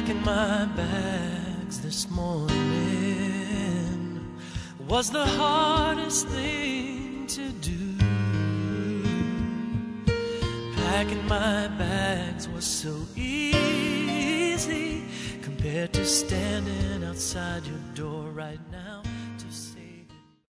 Packing my bags this morning was the hardest thing to do. Packing my bags was so easy compared to standing outside your door right now.